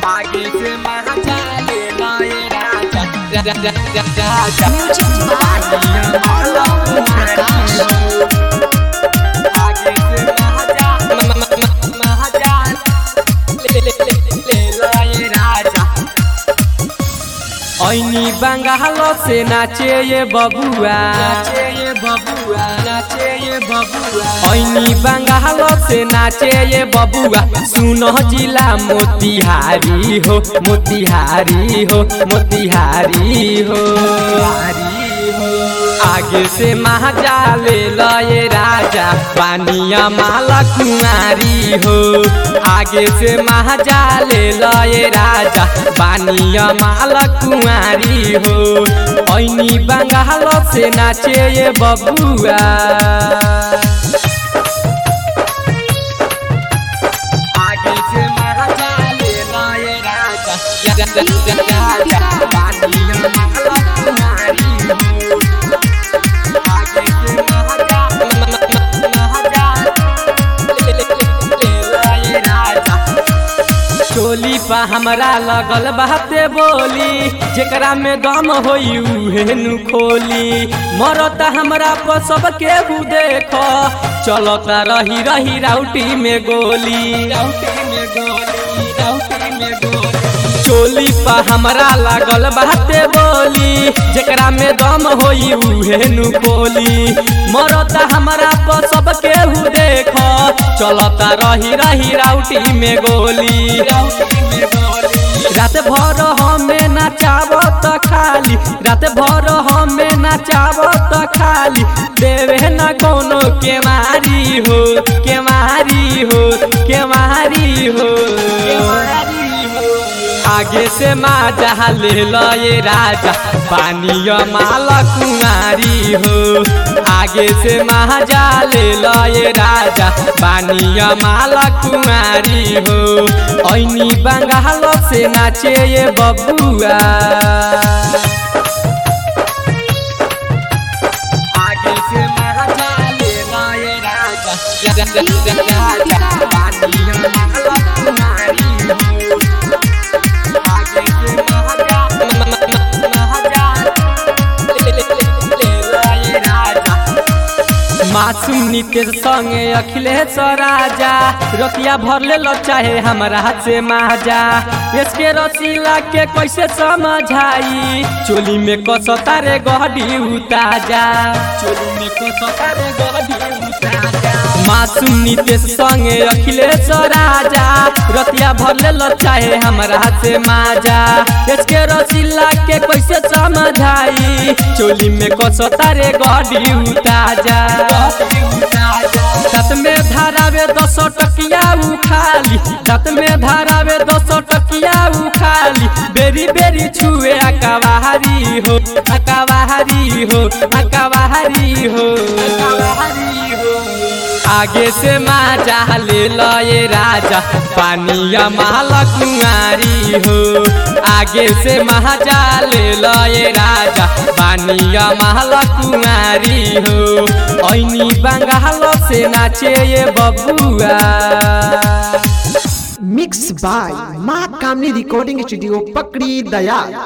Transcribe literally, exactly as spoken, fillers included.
आगे से महाजा ले लाए राजा राजा राजा आगे से महाजा महाजा ले ले लाए राजा। ऐनी बंगाल से नाचे ये बबुआ नाचे ये बबुआ नाचे ये बबुआ ऐनी बंगाल से नाचे ये बबुआ सुनो जिला मोतिहारी हो मोतिहारी हो मोतिहारी हो आगे से महाजा ले लए राजा पानिया माला कुंवारी हो आगे से महाजा ले लए राजा पानिया माला कुंवारी हो ऐनी बंगाल से नाचे ये बबुआ आगे से महाजा ले लए राजा राजा पानिया माला कुंवारी हो चोली पा हमरा लगल बाते बोली जेकरा में दम होई उहे नु खोली मरता हमरा पर सब केहू देखो चलता रही रही राउटी में गोली राउटी में गोली राउटी में गोली चोली पा हमरा लागल बाते बोली जेकरा में दम होई उहे नु खोली मरता हमरा पर सब केहू देखो चलता रही रही राउटी में गोली रात भर हमें नचाबो तो खाली रात भर हमें नचाबो तो खाली देवे न कोनो के मारी हो के मारी हो के मारी हो आगे से माजा ले लए राजा पानिया माला कुंवारी हो आगे से महाजा ले लए राजा पानिया माला कुंवारी हो ऐनी बंगाल से नाचे ये बबुआ आगे से महाजा ले लए राजा राजा पानिया माला कुंवारी हो मासूम नितेश संगे अखिलेश राजा रतिया भर ले लो चाहे हमरा हाथ से माजा इसके रसीला के कैसे समझाई चोली में कसता रे गहडी उताजा चोली में कसता रे गहडी उताजा मासूम नितेश संगे अखिलेश राजा रतिया भर ले लो चाहे हमरा हाथ से माजा इसके रसीला के कैसे समझाई चोली में कसता रे गहडी उताजा रात में धारावे दस टकिया उखाली रात में धारावे दस टकिया उखाली बेरी बेरी छुए अकावारी हो अकावारी हो अकावारी हो आगे से माजा ले लए राजा पानिया माला कुंवारी हो आगे से महाजा ले लए राजा पानिया माला कुंवारी हो ऐनी बंगाल से नाचे ये बबुआ। मिक्स बाय माँ कामनी रिकॉर्डिंग स्टूडियो पकड़ी दया।